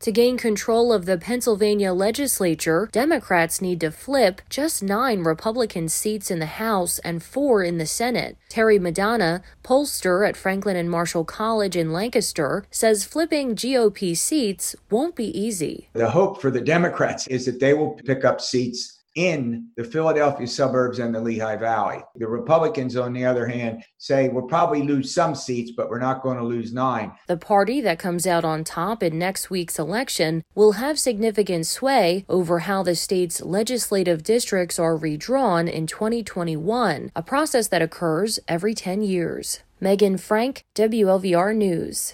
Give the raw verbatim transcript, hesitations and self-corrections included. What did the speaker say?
To gain control of the Pennsylvania legislature, Democrats need to flip just nine Republican seats in the House and four in the Senate. Terry Madonna, pollster at Franklin and Marshall College in Lancaster, says flipping G O P seats won't be easy. The hope for the Democrats is that they will pick up seats in the Philadelphia suburbs and the Lehigh Valley. The Republicans, on the other hand, say we'll probably lose some seats, but we're not going to lose nine. The party that comes out on top in next week's election will have significant sway over how the state's legislative districts are redrawn in twenty twenty-one, a process that occurs every ten years. Megan Frank, W L V R News.